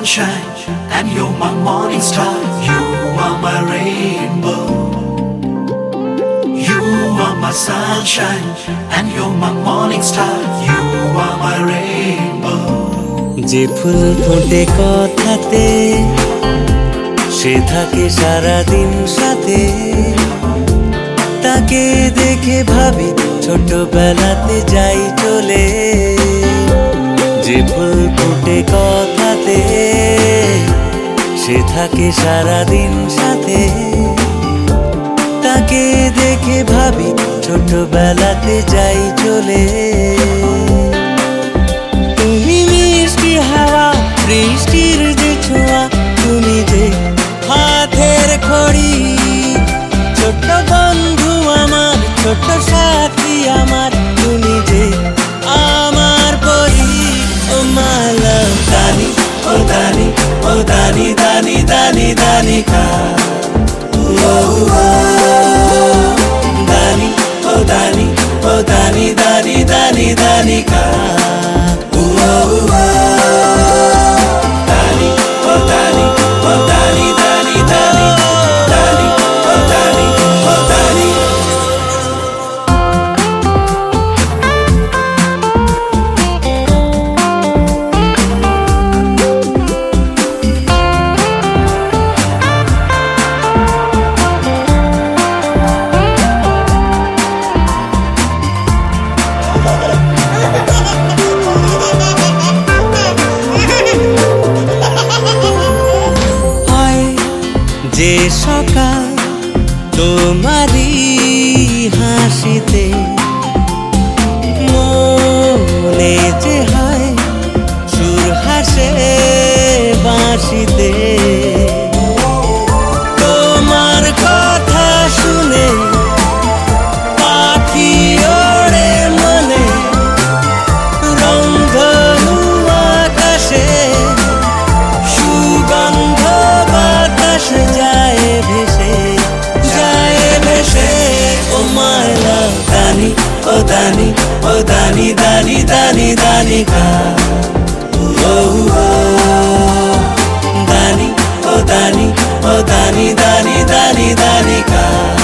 sunshine, and you're my morning star. You are my rainbow. You are my sunshine, and you're my morning star. You are my rainbow. যে ফুল ফোটে কথাতে, সে থাকে সারাদিন সাথে। তাকে দেখে ভাবি ছোটবেলাতে যাই চলে। যে ফুল ফোটে কথাতে, সে থাকে সারাদিন সাথে। তাকে দেখে ভাবি ছোটবেলাতে যাই চলে। তুমি মিষ্টি হাওয়া, বৃষ্টির যে ছোঁয়া, তুমি যে হাতের খড়ি। ছোট্ট বন্ধু আমার, ছোট্ট সাথী আমার, তুমি যে আমার পরি। ও মাই লাভ দানি, ও দানি, ও দানি দানি দানি দানিকা। দানি, ও দানি, ও দানি দানি দানি দানিকা। দানি, ও দানি, ও দানি দানি দানি দানি, ও দানি, ও দানি। যে সকাল তোমারি হাসিতে, মনে যে হয় সুর হাসে বাঁশিতে। তোমার কথা শুনে পাখি ওড়ে মনে, রংধনু আকাশে, সুগন্ধ বাতাস যায় ভেসে, যায় ভেসে। ও মাই লাভ দানি, ও দানি, ও দানি দানি দানি দানিকা। দানি, ও দানি, ও দানি দানি দানি দানিকা।